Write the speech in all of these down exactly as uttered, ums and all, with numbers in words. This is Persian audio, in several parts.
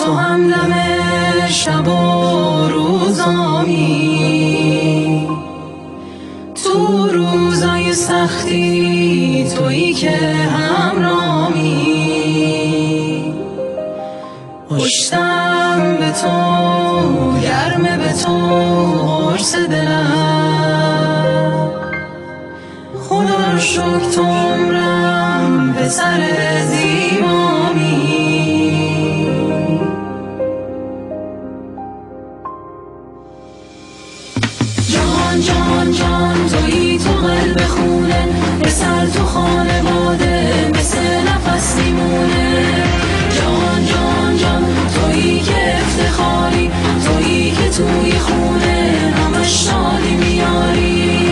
تو همدم شب و روزامی، تو روزای سختی تویی که همرامی. پشتم به تو گرمه، به تو قرص دلم، خدا رو شکر تو عمرم به سر زیبامی. جان جان جان تویی تو قلب خونه، مثل تو خانواده مثل نفس میمونه. جان جان جان تویی که افتخاری، تویی که توی خونه همش شادی میاری.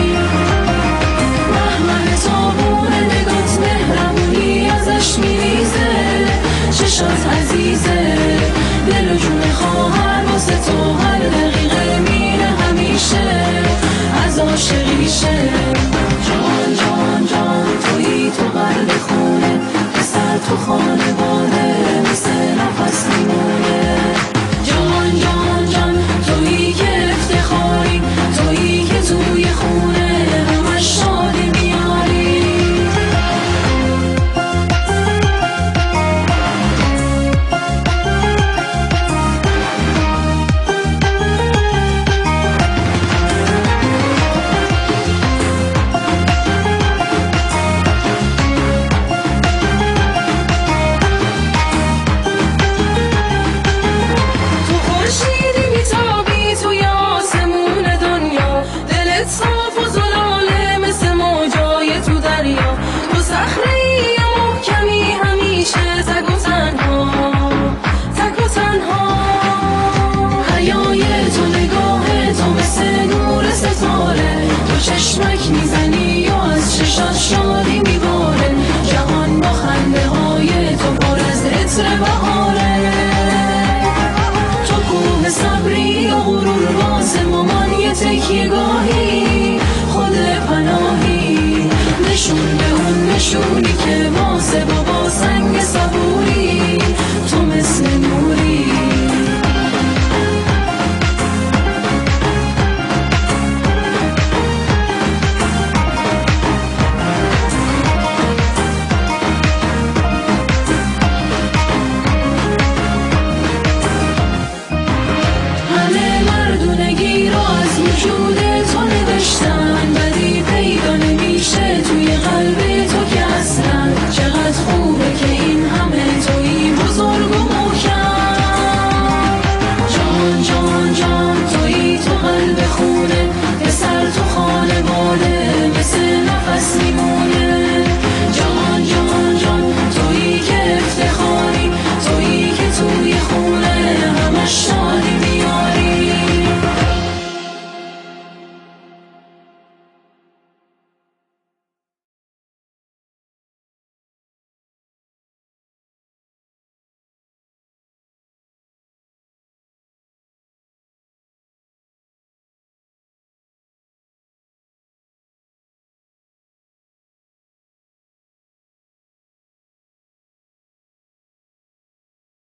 مهمه تابون نگات مهربونی ازش میریزه، چشات عزیزه، دل و جون خواهر واسه تو هر دقیقه میره همیشه از عاشقیشه. جان جان جان تویی تو قلب خونه، مثل تو خانه